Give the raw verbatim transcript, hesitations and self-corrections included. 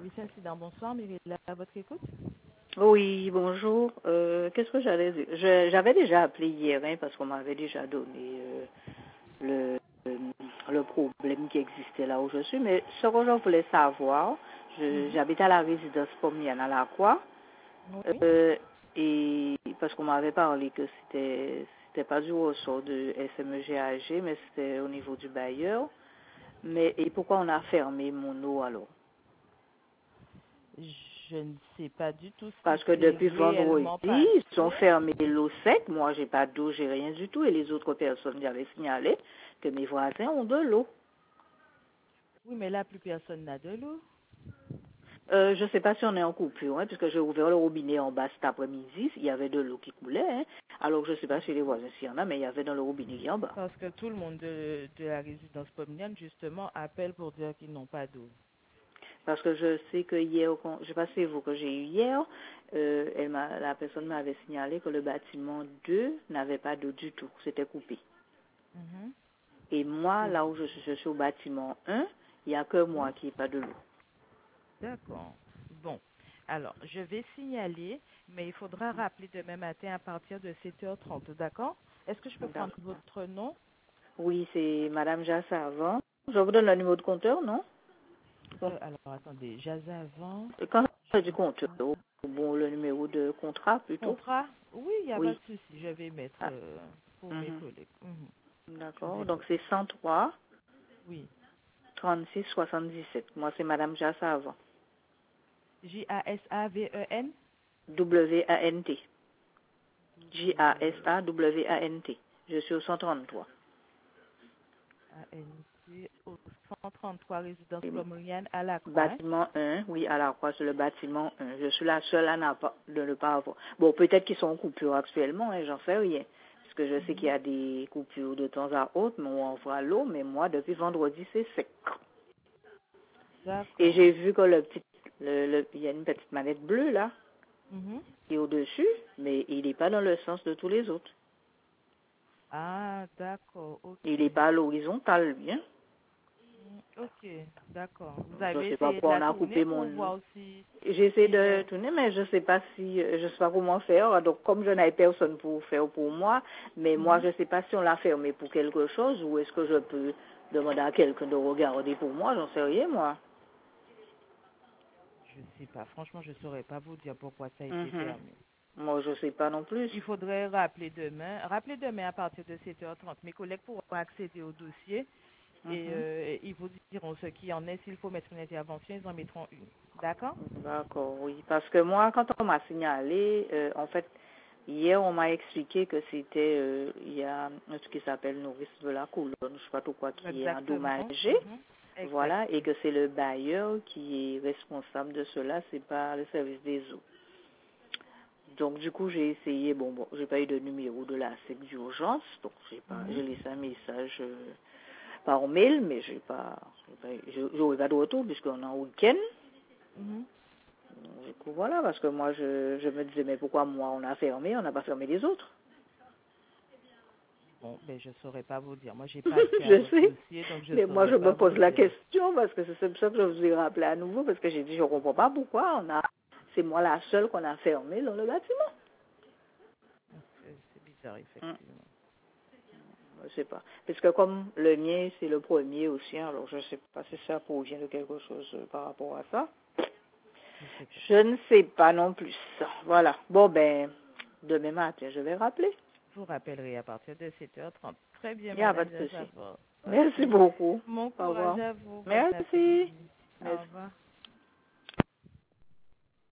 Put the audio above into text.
service incident. Bonsoir, Myriella, à votre écoute. Oui, bonjour. Euh, Qu'est-ce que j'allais dire? Je- J'avais déjà appelé hier hein, parce qu'on m'avait déjà donné euh, le, euh, le problème qui existait là où je suis. Mais ce que je voulais savoir, je- Mhm. j'habite à la résidence Pomienne à la Croix. Oui. Euh, et parce qu'on m'avait parlé que c'était c'était pas du ressort de S M E G A G, mais c'était au niveau du bailleur. Mais et pourquoi on a fermé mon eau alors? Je ne sais pas du tout ce qui Parce que s'est depuis vendredi, réellement ils ont passé. fermé l'eau sec. Moi, j'ai pas d'eau, j'ai rien du tout. Et les autres personnes j'avais signalé que mes voisins ont de l'eau. Oui, mais là, plus personne n'a de l'eau. Euh, je ne sais pas si on est en coupure, hein, puisque j'ai ouvert le robinet en bas cet après-midi. Il y avait de l'eau qui coulait. Hein. Alors, je ne sais pas si les voisins s'il y en a, mais il y avait dans le robinet qui est en bas. Parce que tout le monde de, de la résidence pommienne, justement, appelle pour dire qu'ils n'ont pas d'eau. Parce que je sais que hier, quand- je ne sais pas si c'est vous que j'ai eu hier, euh, elle m'a, la personne m'avait signalé que le bâtiment deux n'avait pas d'eau du tout. C'était coupé. Mhm. Et moi, C'est là où je suis, je suis au bâtiment un, il n'y a que oui. moi qui n'ai pas de l'eau. D'accord. Bon. Alors, je vais signaler, mais il faudra rappeler demain matin à partir de sept heures trente, d'accord? Est-ce que je peux D'accord. prendre votre nom? Oui, c'est Madame Jassavant. Je vous donne le numéro de compteur, non? Bon, Euh, alors, attendez, Jaza avant. quand c'est du compteur, bon, le numéro de contrat plutôt. Contrat? Oui, il n'y a pas Oui. de souci. Je vais mettre Ah, euh, pour mes mhm. collègues. Mhm. Je vous D'accord. Donc écoute. c'est cent trois Oui. trente-six soixante-dix-sept. Moi, c'est Madame Jassavant. J A S A V E N? W A N T. J A S W A W A N T. Je suis au cent trente-trois. A N T au cent trente-trois résidence Pomerienne à la Croix. Hein? Bâtiment un, oui, à la croix, c'est le bâtiment un. Je suis la seule à n'a pas, de ne pas avoir. Bon, peut-être qu'ils sont en coupure actuellement, hein, j'en sais rien. Parce que je sais qu'il y Mhm. a des coupures de temps à autre, mais on voit l'eau, mais moi, depuis vendredi, c'est sec. Et D'accord. j'ai vu que le petit, le, le- il y a une petite manette bleue, là, Mhm. qui est au-dessus, mais il n'est pas dans le sens de tous les autres. Ah, d'accord. Il Ok. n'est pas à l'horizontale, lui, hein. Mm, ok, d'accord. Vous Je ne avez sais pas essayé de pourquoi la on a tourner coupé pour mon... voir si, J'essaie si de le... tourner, mais je ne sais pas si, je sais pas comment faire. Donc, comme je n'avais personne pour faire pour moi, mais moi, Mhm. je ne sais pas si on l'a fermé pour quelque chose ou est-ce que je peux demander à quelqu'un de regarder pour moi. J'en sais rien, moi. Je sais pas. Franchement, je saurais pas vous dire pourquoi ça a été Mhm. fermé. Moi, je ne sais pas non plus. Il faudrait rappeler demain. Rappeler demain à partir de sept heures trente. Mes collègues pourront accéder au dossier et Mhm. euh, ils vous diront ce qui en est. S'il faut mettre une intervention, ils en mettront une. D'accord? D'accord, oui. Parce que moi, quand on m'a signalé, euh, en fait, hier, on m'a expliqué que c'était, euh, il y a ce qui s'appelle nourrice de la colonne, je ne sais pas tout quoi, qui est Exactement. endommagé. Mhm. Exact. Voilà, et que c'est le bailleur qui est responsable de cela, c'est pas le service des eaux. Donc du coup j'ai essayé, bon bon, j'ai pas eu de numéro de la S E C d'urgence, donc j'ai pas, Mhm. j'ai laissé un message euh, par mail, mais j'ai pas, j'ai pas eu- j'ai- j'aurai pas de retour puisqu'on est en week-end. Mhm. Donc, du coup voilà, parce que moi je, je me disais mais pourquoi moi on a fermé, on n'a pas fermé les autres. Bon, ben je saurais pas vous dire. Moi, j'ai pas accès à Je votre sais, dossier, donc je mais moi saurais je me pas pose vous la dire. question parce que c'est pour ça que je vous ai rappelé à nouveau parce que j'ai dit je comprends pas pourquoi on a, c'est moi la seule qu'on a fermé dans le bâtiment. C'est c'est bizarre, Hum, effectivement. je sais pas. Parce que comme le mien, c'est le premier aussi, hein, alors je sais pas si ça provient de quelque chose euh, par rapport à ça. Je sais pas. Je ne sais pas non plus. Voilà. Bon, ben, demain matin, je vais rappeler. Je vous rappellerai à partir de sept heures trente. Très bien, Il n'y a pas Madame de souci. Jassavor. Merci Ok. beaucoup. Bon Au courage revoir. à vous. Bon Merci. après-midi. Au Merci. revoir.